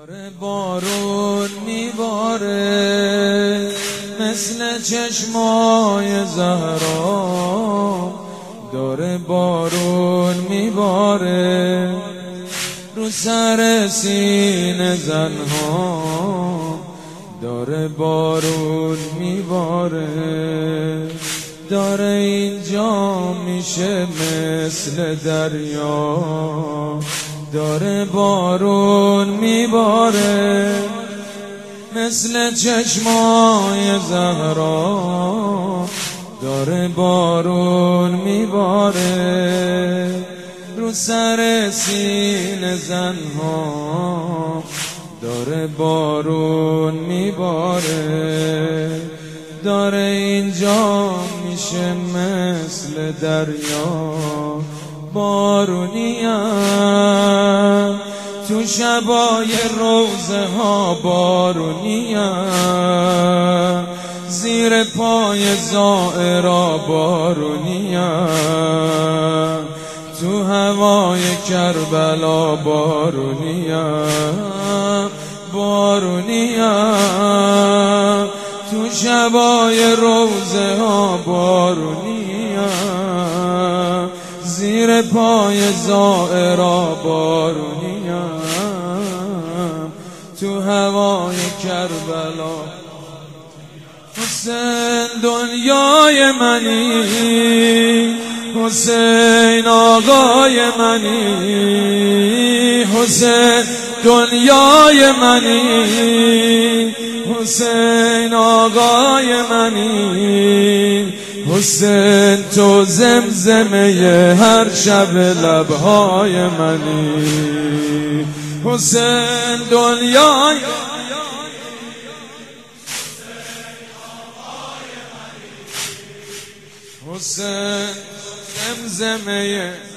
داره بارون میباره مثل چشمای زهرا، داره بارون میباره رو سر سینه زنها، داره بارون میباره، داره اینجا میشه مثل دریا، داره بارون میباره مثل چشمای زهرا، داره بارون میباره رو سر سینه زنها، داره بارون میباره، داره اینجا میشه مثل دریا. بارونیم تو شبای روزه ها، بارونیم زیر پای زائرا، بارونیم تو هوای کربلا، بارونیم بارونیم تو شبای روزه ها، بارونیم زیر پای زائرا، بارونیم تو هوای کربلا. حسین دنیای منی، حسین آقای منی، حسین دنیای منی، حسین آقای منی، حسین تو زمزمه هر شب لبهای منی، حسین دنیای حسین زمزمه